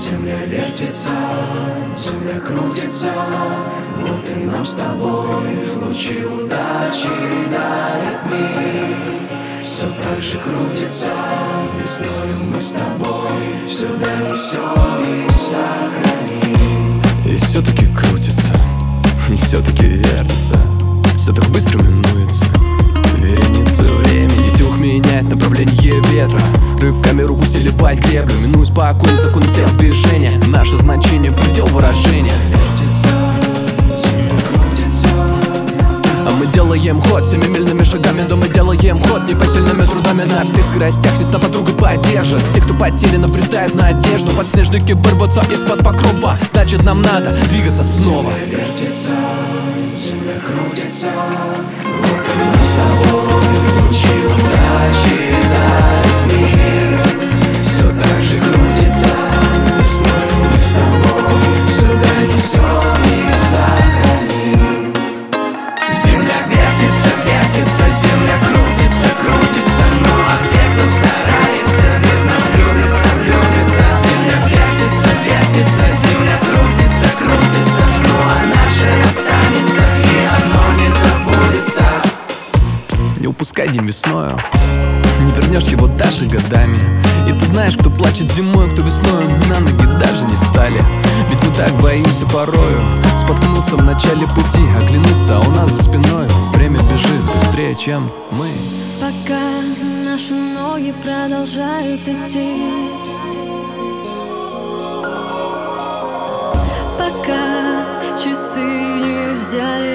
Земля вертится, земля крутится, вот и нам с тобой лучи удачи дарит мир. Все так же крутится, весною мы с тобой все донесем и сохраним. И все-таки крутится, и все-таки вертится, все так быстро минуется. Вереница времени, силах меняет направление ветра, рывками рук усиливает греблю, минуя спокойно законы тел движения. Наше значение — предел выражения. А мы делаем ход семимильными шагами, да мы делаем ход непосильными трудами. На всех скоростях весна подруга поддержит. Те, кто потерян, обретает надежду. Подснежники вырваться из-под покрова, значит нам надо двигаться снова. Земля вертится, земля крутится, вот и нам с тобой лучи удачи дарит мир. Все так же крутится, весною мы с тобой все донесем и сохраним. Земля вертится, вертится, земля крутится, крутится, ну а те, кто старается, весна влюбится, влюбится. Земля вертится, вертится, земля крутится, крутится, ну а наше останется, и оно не забудется. Не упускай день весною, не вернешь его даже годами. И ты знаешь, кто плачет зимой, кто весною на ноги даже не встали. Ведь мы так боимся порою споткнуться в начале пути, оглянуться, а у нас за спиной время бежит быстрее, чем мы. Пока наши ноги продолжают идти, пока часы не взяли